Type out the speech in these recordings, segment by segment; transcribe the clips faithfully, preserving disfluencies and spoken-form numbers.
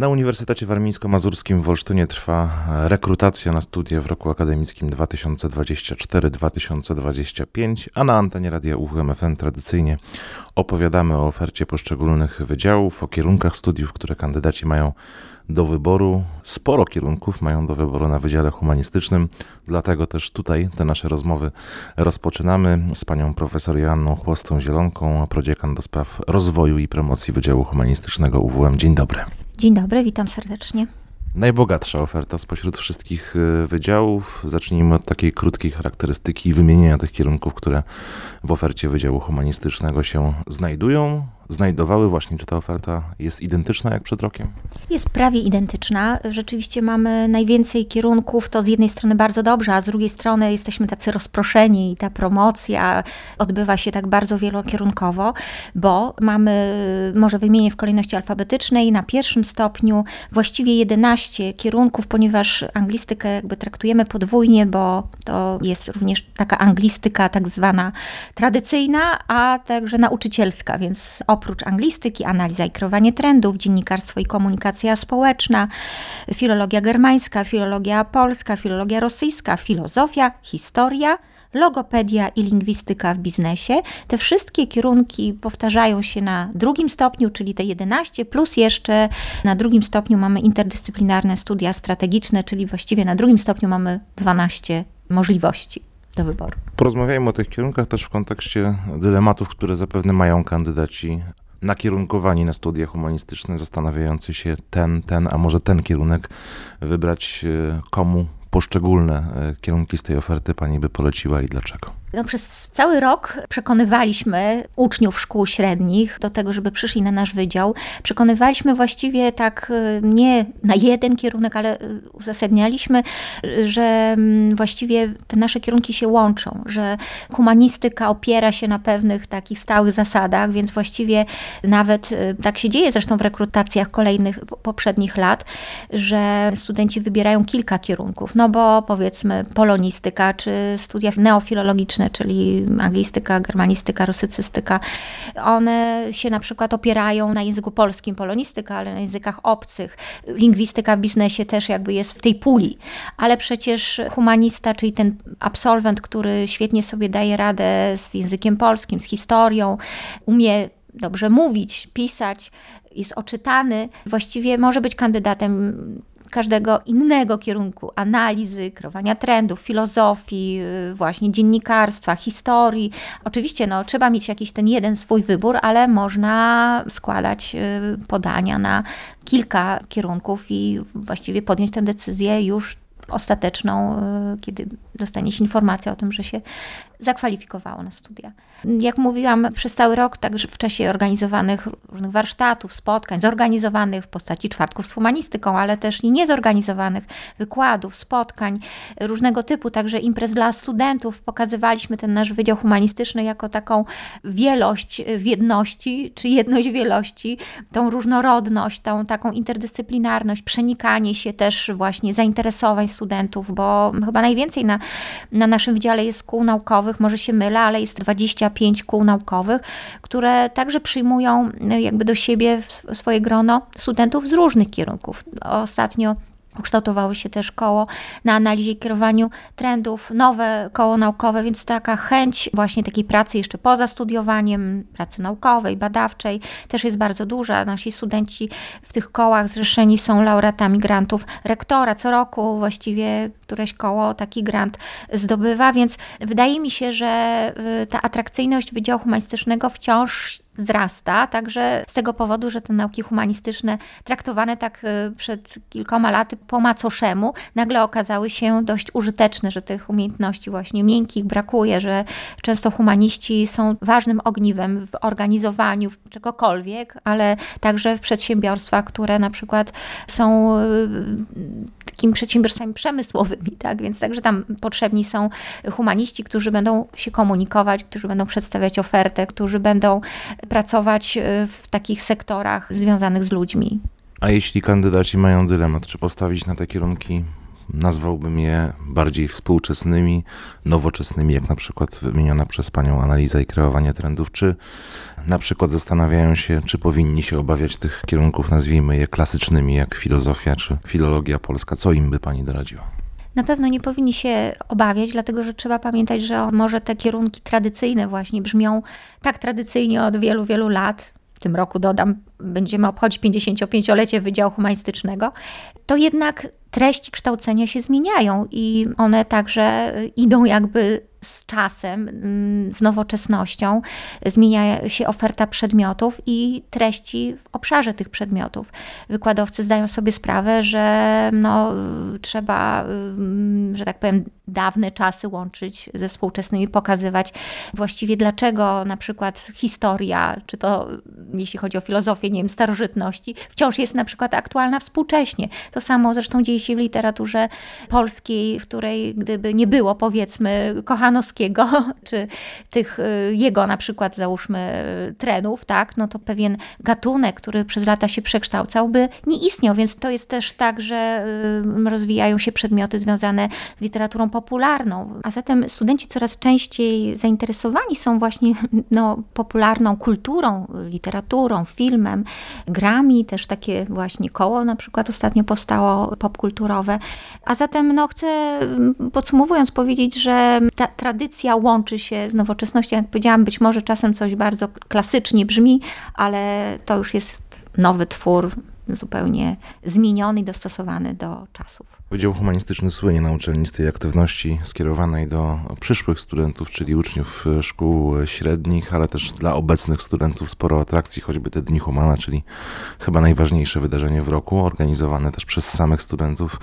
Na Uniwersytecie Warmińsko-Mazurskim w Olsztynie trwa rekrutacja na studia w roku akademickim dwa tysiące dwudziestym czwartym dwa tysiące dwudziestym piątym, a na antenie Radia U W M F M tradycyjnie opowiadamy o ofercie poszczególnych wydziałów, o kierunkach studiów, które kandydaci mają do wyboru. Sporo kierunków mają do wyboru na Wydziale Humanistycznym, dlatego też tutaj te nasze rozmowy rozpoczynamy z panią profesor Joanną Chłostą-Zielonką, prodziekan do spraw rozwoju i promocji Wydziału Humanistycznego U W M. Dzień dobry. Dzień dobry, witam serdecznie. Najbogatsza oferta spośród wszystkich wydziałów. Zacznijmy od takiej krótkiej charakterystyki i wymienienia tych kierunków, które w ofercie Wydziału Humanistycznego się znajdują. Znajdowały właśnie, czy ta oferta jest identyczna jak przed rokiem? Jest prawie identyczna. Rzeczywiście mamy najwięcej kierunków, to z jednej strony bardzo dobrze, a z drugiej strony jesteśmy tacy rozproszeni i ta promocja odbywa się tak bardzo wielokierunkowo, bo mamy, może wymienię w kolejności alfabetycznej, na pierwszym stopniu właściwie jedenaście kierunków, ponieważ anglistykę jakby traktujemy podwójnie, bo to jest również taka anglistyka tak zwana tradycyjna, a także nauczycielska, więc oprócz anglistyki, analiza i kreowanie trendów, dziennikarstwo i komunikacja społeczna, filologia germańska, filologia polska, filologia rosyjska, filozofia, historia, logopedia i lingwistyka w biznesie. Te wszystkie kierunki powtarzają się na drugim stopniu, czyli te jedenaście, plus jeszcze na drugim stopniu mamy interdyscyplinarne studia strategiczne, czyli właściwie na drugim stopniu mamy dwanaście możliwości do wyboru. Porozmawiajmy o tych kierunkach też w kontekście dylematów, które zapewne mają kandydaci nakierunkowani na studia humanistyczne, zastanawiający się ten, ten, a może ten kierunek wybrać, komu poszczególne kierunki z tej oferty pani by poleciła i dlaczego? No, przez cały rok przekonywaliśmy uczniów szkół średnich do tego, żeby przyszli na nasz wydział. Przekonywaliśmy właściwie tak nie na jeden kierunek, ale uzasadnialiśmy, że właściwie te nasze kierunki się łączą, że humanistyka opiera się na pewnych takich stałych zasadach, więc właściwie nawet tak się dzieje zresztą w rekrutacjach kolejnych, poprzednich lat, że studenci wybierają kilka kierunków, no bo powiedzmy polonistyka czy studia neofilologiczne, czyli anglistyka, germanistyka, rusycystyka, one się na przykład opierają na języku polskim, polonistyka, ale na językach obcych. Lingwistyka w biznesie też jakby jest w tej puli, ale przecież humanista, czyli ten absolwent, który świetnie sobie daje radę z językiem polskim, z historią, umie dobrze mówić, pisać, jest oczytany, właściwie może być kandydatem każdego innego kierunku, analizy, kreowania trendów, filozofii, właśnie dziennikarstwa, historii. Oczywiście no, trzeba mieć jakiś ten jeden swój wybór, ale można składać podania na kilka kierunków i właściwie podjąć tę decyzję już ostateczną, kiedy dostanie się informacja o tym, że się zakwalifikowało na studia. Jak mówiłam, przez cały rok, także w czasie organizowanych różnych warsztatów, spotkań, zorganizowanych w postaci czwartków z humanistyką, ale też i niezorganizowanych wykładów, spotkań różnego typu, także imprez dla studentów, pokazywaliśmy ten nasz Wydział Humanistyczny jako taką wielość w jedności, czy jedność w wielości, tą różnorodność, tą taką interdyscyplinarność, przenikanie się też właśnie zainteresowań studentów, bo chyba najwięcej na, na naszym wydziale jest kół naukowych, może się mylę, ale jest dwadzieścia pięć kół naukowych, które także przyjmują jakby do siebie w swoje grono studentów z różnych kierunków. Ostatnio ukształtowało się też koło na analizie i kierowaniu trendów, nowe koło naukowe, więc taka chęć właśnie takiej pracy jeszcze poza studiowaniem, pracy naukowej, badawczej też jest bardzo duża. Nasi studenci w tych kołach zrzeszeni są laureatami grantów rektora. Co roku właściwie któreś koło taki grant zdobywa, więc wydaje mi się, że ta atrakcyjność Wydziału Humanistycznego wciąż wzrasta, także z tego powodu, że te nauki humanistyczne traktowane tak przed kilkoma laty po macoszemu, nagle okazały się dość użyteczne, że tych umiejętności właśnie miękkich brakuje, że często humaniści są ważnym ogniwem w organizowaniu czegokolwiek, ale także w przedsiębiorstwach, które na przykład są takimi przedsiębiorstwami przemysłowymi, tak? Więc także tam potrzebni są humaniści, którzy będą się komunikować, którzy będą przedstawiać ofertę, którzy będą pracować w takich sektorach związanych z ludźmi. A jeśli kandydaci mają dylemat, czy postawić na te kierunki nazwałbym je bardziej współczesnymi, nowoczesnymi, jak na przykład wymieniona przez panią analiza i kreowanie trendów, czy na przykład zastanawiają się, czy powinni się obawiać tych kierunków, nazwijmy je klasycznymi, jak filozofia czy filologia polska. Co im by pani doradziła? Na pewno nie powinni się obawiać, dlatego że trzeba pamiętać, że może te kierunki tradycyjne właśnie brzmią tak tradycyjnie od wielu, wielu lat. W tym roku dodam, będziemy obchodzić pięćdziesięciopięciolecie Wydziału Humanistycznego. To jednak treści kształcenia się zmieniają i one także idą jakby z czasem, z nowoczesnością. Zmienia się oferta przedmiotów i treści w obszarze tych przedmiotów. Wykładowcy zdają sobie sprawę, że no, trzeba, że tak powiem, dawne czasy łączyć ze współczesnymi, pokazywać właściwie dlaczego na przykład historia, czy to jeśli chodzi o filozofię, nie wiem, starożytności, wciąż jest na przykład aktualna współcześnie. To samo zresztą dzieje się w literaturze polskiej, w której gdyby nie było, powiedzmy, Kochanowskiego, czy tych jego na przykład, załóżmy, trenów, tak, no to pewien gatunek, który przez lata się przekształcał, by nie istniał, więc to jest też tak, że rozwijają się przedmioty związane z literaturą popularną, a zatem studenci coraz częściej zainteresowani są właśnie no, popularną kulturą, literaturą, filmem, grami, też takie właśnie koło na przykład ostatnio powstało popkulturowe, a zatem no, chcę podsumowując powiedzieć, że ta tradycja łączy się z nowoczesnością, jak powiedziałam, być może czasem coś bardzo klasycznie brzmi, ale to już jest nowy twór, zupełnie zmieniony i dostosowany do czasów. Wydział Humanistyczny słynie na uczelni z tej aktywności skierowanej do przyszłych studentów, czyli uczniów szkół średnich, ale też dla obecnych studentów sporo atrakcji, choćby te Dni Humana, czyli chyba najważniejsze wydarzenie w roku, organizowane też przez samych studentów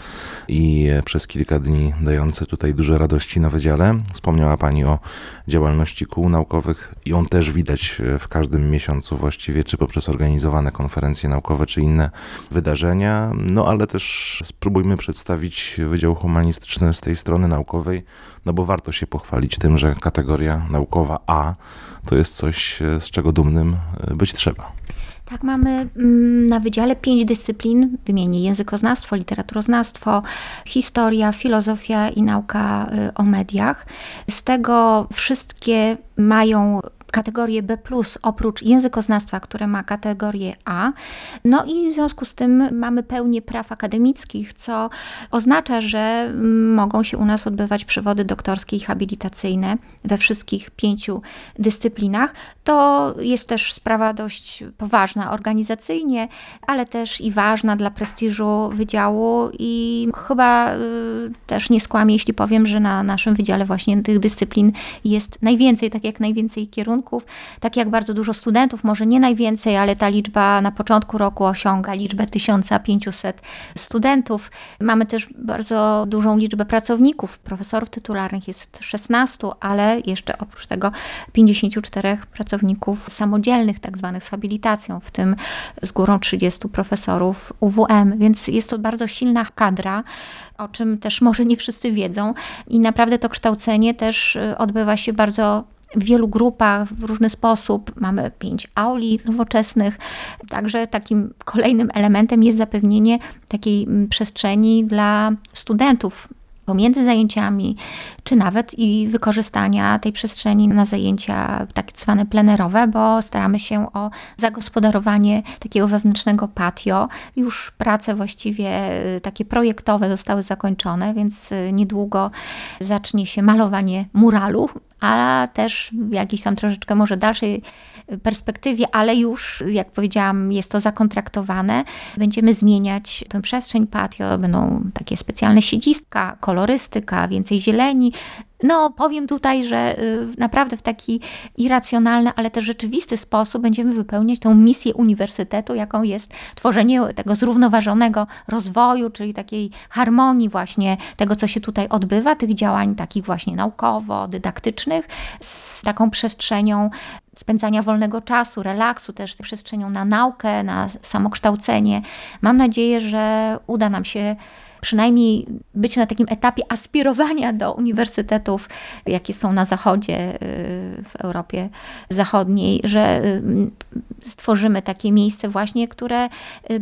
i przez kilka dni dające tutaj dużo radości na wydziale. Wspomniała pani o działalności kół naukowych i on też widać w każdym miesiącu właściwie, czy poprzez organizowane konferencje naukowe, czy inne wydarzenia, no ale też spróbujmy przedstawić Wydział Humanistyczny z tej strony naukowej, no bo warto się pochwalić tym, że kategoria naukowa A to jest coś, z czego dumnym być trzeba. Tak, mamy na wydziale pięć dyscyplin, wymienię językoznawstwo, literaturoznawstwo, historia, filozofia i nauka o mediach. Z tego wszystkie mają kategorię B plus, oprócz językoznawstwa, które ma kategorię A. No i w związku z tym mamy pełnię praw akademickich, co oznacza, że mogą się u nas odbywać przewody doktorskie i habilitacyjne we wszystkich pięciu dyscyplinach. To jest też sprawa dość poważna organizacyjnie, ale też i ważna dla prestiżu wydziału i chyba y, też nie skłamię, jeśli powiem, że na naszym wydziale właśnie tych dyscyplin jest najwięcej, tak jak najwięcej kierunków, tak jak bardzo dużo studentów, może nie najwięcej, ale ta liczba na początku roku osiąga liczbę tysiąc pięćset studentów. Mamy też bardzo dużą liczbę pracowników, profesorów tytularnych jest szesnastu, ale jeszcze oprócz tego pięćdziesięciu czterech pracowników samodzielnych, tak zwanych z habilitacją, w tym z górą trzydziestu profesorów U W M, więc jest to bardzo silna kadra, o czym też może nie wszyscy wiedzą i naprawdę to kształcenie też odbywa się bardzo w wielu grupach, w różny sposób. Mamy pięć auli nowoczesnych. Także takim kolejnym elementem jest zapewnienie takiej przestrzeni dla studentów pomiędzy zajęciami, czy nawet i wykorzystania tej przestrzeni na zajęcia tak zwane plenerowe, bo staramy się o zagospodarowanie takiego wewnętrznego patio. Już prace właściwie takie projektowe zostały zakończone, więc niedługo zacznie się malowanie muralu, a też w jakiejś tam troszeczkę może dalszej perspektywie, ale już, jak powiedziałam, jest to zakontraktowane. Będziemy zmieniać tę przestrzeń patio, będą takie specjalne siedziska, kolorystyka, więcej zieleni. No, powiem tutaj, że naprawdę w taki irracjonalny, ale też rzeczywisty sposób będziemy wypełniać tę misję uniwersytetu, jaką jest tworzenie tego zrównoważonego rozwoju, czyli takiej harmonii właśnie tego, co się tutaj odbywa, tych działań takich właśnie naukowo-dydaktycznych, z taką przestrzenią spędzania wolnego czasu, relaksu, też przestrzenią na naukę, na samokształcenie. Mam nadzieję, że uda nam się przynajmniej być na takim etapie aspirowania do uniwersytetów, jakie są na zachodzie, w Europie Zachodniej, że stworzymy takie miejsce właśnie, które będzie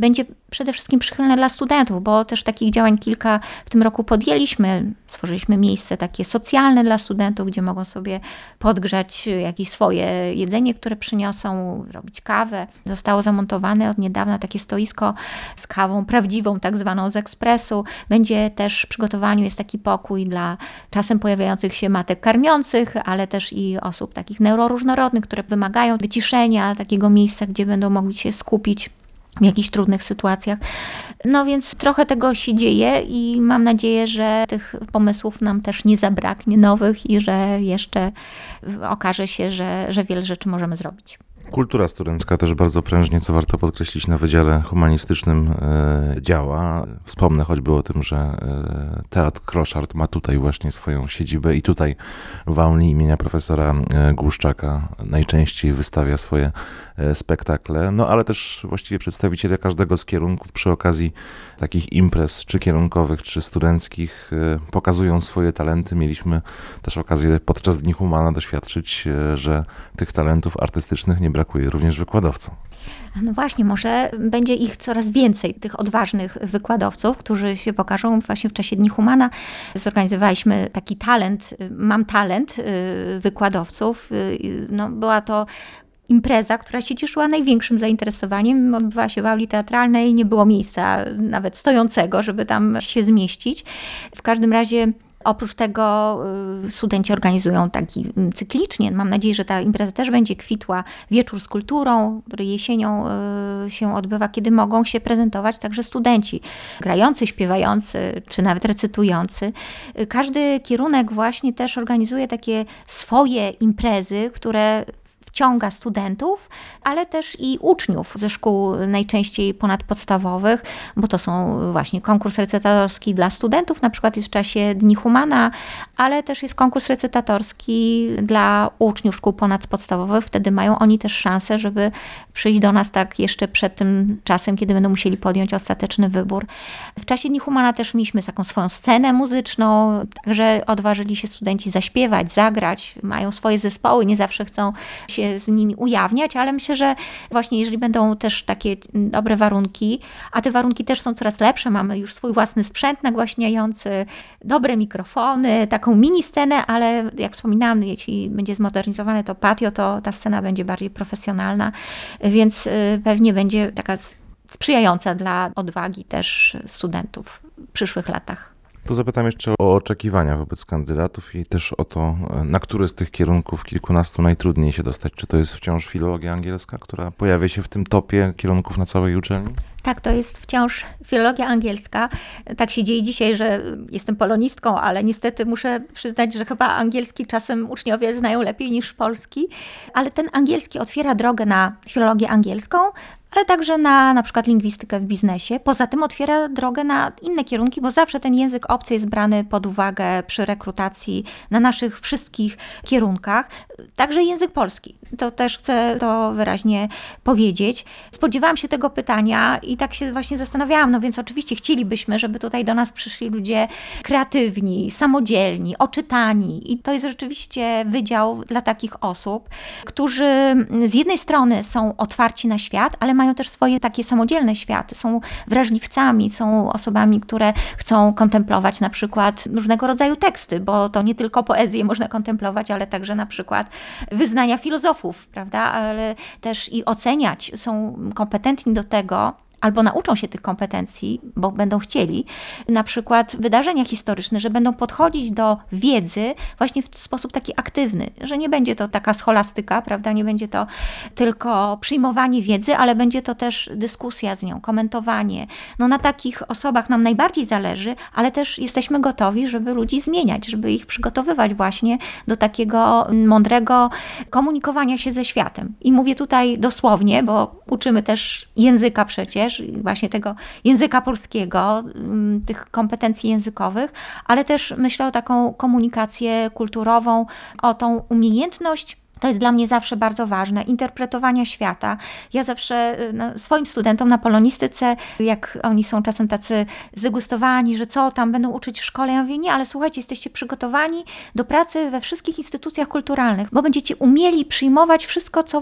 przede wszystkim przychylne dla studentów, bo też takich działań kilka w tym roku podjęliśmy. Stworzyliśmy miejsce takie socjalne dla studentów, gdzie mogą sobie podgrzać jakieś swoje jedzenie, które przyniosą, zrobić kawę. Zostało zamontowane od niedawna takie stoisko z kawą prawdziwą, tak zwaną z ekspresu. Będzie też w przygotowaniu jest taki pokój dla czasem pojawiających się matek karmiących, ale też i osób takich neuroróżnorodnych, które wymagają wyciszenia, takiego miejsca, gdzie będą mogli się skupić w jakichś trudnych sytuacjach. No więc trochę tego się dzieje i mam nadzieję, że tych pomysłów nam też nie zabraknie nowych i że jeszcze okaże się, że, że wiele rzeczy możemy zrobić. Kultura studencka też bardzo prężnie, co warto podkreślić, na Wydziale Humanistycznym e, działa. Wspomnę choćby o tym, że e, Teatr Kroszard ma tutaj właśnie swoją siedzibę i tutaj w auli imienia profesora e, Głuszczaka najczęściej wystawia swoje e, spektakle, no ale też właściwie przedstawiciele każdego z kierunków przy okazji takich imprez, czy kierunkowych, czy studenckich, e, pokazują swoje talenty. Mieliśmy też okazję podczas Dni Humana doświadczyć, e, że tych talentów artystycznych nie brakuje również wykładowcom. No właśnie, może będzie ich coraz więcej, tych odważnych wykładowców, którzy się pokażą właśnie w czasie Dni Humana. Zorganizowaliśmy taki talent, mam talent wykładowców. No, była to impreza, która się cieszyła największym zainteresowaniem. Odbywała się w auli teatralnej, nie było miejsca nawet stojącego, żeby tam się zmieścić. W każdym razie oprócz tego studenci organizują taki cyklicznie. Mam nadzieję, że ta impreza też będzie kwitła. Wieczór z kulturą, który jesienią się odbywa, kiedy mogą się prezentować także studenci grający, śpiewający, czy nawet recytujący. Każdy kierunek właśnie też organizuje takie swoje imprezy, które wciąga studentów, ale też i uczniów ze szkół najczęściej ponadpodstawowych, bo to są właśnie konkurs recytatorski dla studentów, na przykład jest w czasie Dni Humana, ale też jest konkurs recytatorski dla uczniów szkół ponadpodstawowych. Wtedy mają oni też szansę, żeby przyjść do nas tak jeszcze przed tym czasem, kiedy będą musieli podjąć ostateczny wybór. W czasie Dni Humana też mieliśmy taką swoją scenę muzyczną, także odważyli się studenci zaśpiewać, zagrać, mają swoje zespoły, nie zawsze chcą się z nimi ujawniać, ale myślę, że właśnie jeżeli będą też takie dobre warunki, a te warunki też są coraz lepsze, mamy już swój własny sprzęt nagłaśniający, dobre mikrofony, taką mini scenę, ale jak wspominałam, jeśli będzie zmodernizowane to patio, to ta scena będzie bardziej profesjonalna, więc pewnie będzie taka sprzyjająca dla odwagi też studentów w przyszłych latach. To zapytam jeszcze o oczekiwania wobec kandydatów i też o to, na który z tych kierunków kilkunastu najtrudniej się dostać. Czy to jest wciąż filologia angielska, która pojawia się w tym topie kierunków na całej uczelni? Tak, to jest wciąż filologia angielska. Tak się dzieje dzisiaj, że jestem polonistką, ale niestety muszę przyznać, że chyba angielski czasem uczniowie znają lepiej niż polski, ale ten angielski otwiera drogę na filologię angielską, ale także na na przykład lingwistykę w biznesie. Poza tym otwiera drogę na inne kierunki, bo zawsze ten język obcy jest brany pod uwagę przy rekrutacji na naszych wszystkich kierunkach. Także język polski. To też chcę to wyraźnie powiedzieć. Spodziewałam się tego pytania i tak się właśnie zastanawiałam, no więc oczywiście chcielibyśmy, żeby tutaj do nas przyszli ludzie kreatywni, samodzielni, oczytani i to jest rzeczywiście wydział dla takich osób, którzy z jednej strony są otwarci na świat, ale mają też swoje takie samodzielne światy, są wrażliwcami, są osobami, które chcą kontemplować na przykład różnego rodzaju teksty, bo to nie tylko poezję można kontemplować, ale także na przykład wyznania filozofów, prawda, ale też i oceniać, są kompetentni do tego, albo nauczą się tych kompetencji, bo będą chcieli, na przykład wydarzenia historyczne, że będą podchodzić do wiedzy właśnie w sposób taki aktywny, że nie będzie to taka scholastyka, prawda, nie będzie to tylko przyjmowanie wiedzy, ale będzie to też dyskusja z nią, komentowanie. No na takich osobach nam najbardziej zależy, ale też jesteśmy gotowi, żeby ludzi zmieniać, żeby ich przygotowywać właśnie do takiego mądrego komunikowania się ze światem. I mówię tutaj dosłownie, bo uczymy też języka przecież, właśnie tego języka polskiego, tych kompetencji językowych, ale też myślę o taką komunikację kulturową, o tą umiejętność. To jest dla mnie zawsze bardzo ważne, interpretowania świata. Ja zawsze swoim studentom na polonistyce, jak oni są czasem tacy zdegustowani, że co tam będą uczyć w szkole, ja mówię, nie, ale słuchajcie, jesteście przygotowani do pracy we wszystkich instytucjach kulturalnych, bo będziecie umieli przyjmować wszystko, co wam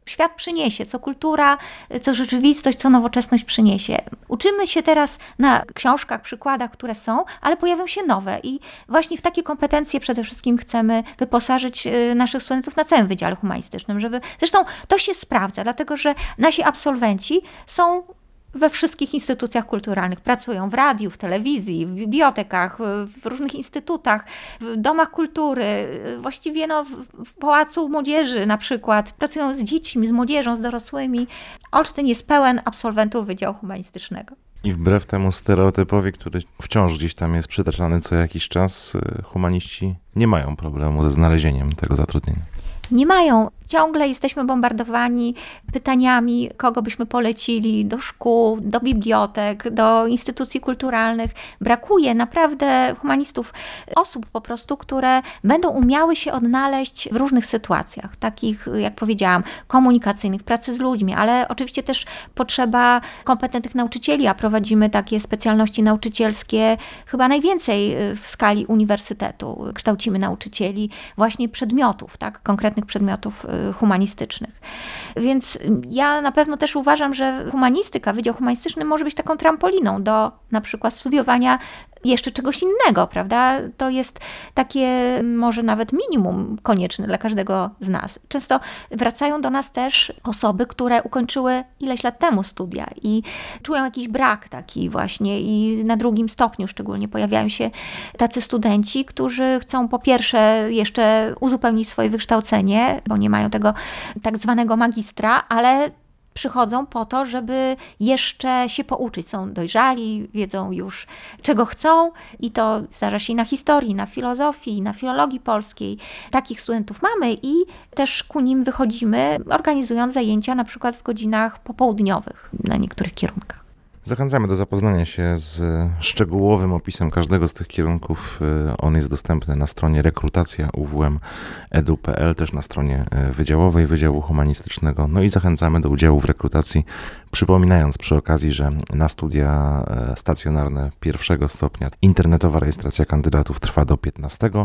świat przyniesie, co kultura, co rzeczywistość, co nowoczesność przyniesie. Uczymy się teraz na książkach, przykładach, które są, ale pojawią się nowe i właśnie w takie kompetencje przede wszystkim chcemy wyposażyć naszych studentów na całym Wydziale Humanistycznym, żeby, zresztą to się sprawdza, dlatego że nasi absolwenci są we wszystkich instytucjach kulturalnych. Pracują w radiu, w telewizji, w bibliotekach, w różnych instytutach, w domach kultury, właściwie no, w Pałacu Młodzieży na przykład. Pracują z dziećmi, z młodzieżą, z dorosłymi. Olsztyn jest pełen absolwentów Wydziału Humanistycznego. I wbrew temu stereotypowi, który wciąż gdzieś tam jest przytaczany co jakiś czas, humaniści nie mają problemu ze znalezieniem tego zatrudnienia. Nie mają. Ciągle jesteśmy bombardowani pytaniami, kogo byśmy polecili do szkół, do bibliotek, do instytucji kulturalnych. Brakuje naprawdę humanistów, osób po prostu, które będą umiały się odnaleźć w różnych sytuacjach, takich, jak powiedziałam, komunikacyjnych, pracy z ludźmi, ale oczywiście też potrzeba kompetentnych nauczycieli, a prowadzimy takie specjalności nauczycielskie chyba najwięcej w skali uniwersytetu. Kształcimy nauczycieli właśnie przedmiotów, tak, konkretnych przedmiotów humanistycznych. Więc ja na pewno też uważam, że humanistyka, Wydział Humanistyczny może być taką trampoliną do na przykład studiowania jeszcze czegoś innego, prawda? To jest takie może nawet minimum konieczne dla każdego z nas. Często wracają do nas też osoby, które ukończyły ileś lat temu studia i czują jakiś brak taki właśnie i na drugim stopniu szczególnie pojawiają się tacy studenci, którzy chcą po pierwsze jeszcze uzupełnić swoje wykształcenie, bo nie mają tego tak zwanego magistra, ale przychodzą po to, żeby jeszcze się pouczyć. Są dojrzali, wiedzą już, czego chcą i to zdarza się i na historii, na filozofii, na filologii polskiej. Takich studentów mamy i też ku nim wychodzimy, organizując zajęcia na przykład w godzinach popołudniowych na niektórych kierunkach. Zachęcamy do zapoznania się z szczegółowym opisem każdego z tych kierunków. On jest dostępny na stronie rekrutacja u w m kropka e d u kropka p l, też na stronie wydziałowej Wydziału Humanistycznego. No i zachęcamy do udziału w rekrutacji, przypominając przy okazji, że na studia stacjonarne pierwszego stopnia internetowa rejestracja kandydatów trwa do piętnastego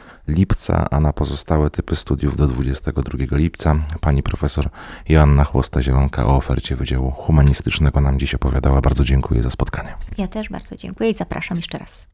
lipca, a na pozostałe typy studiów do dwudziestego drugiego lipca. Pani profesor Joanna Chłosta-Zielonka o ofercie Wydziału Humanistycznego nam dziś opowiadała. Bardzo dziękuję za spotkanie. Ja też bardzo dziękuję i zapraszam jeszcze raz.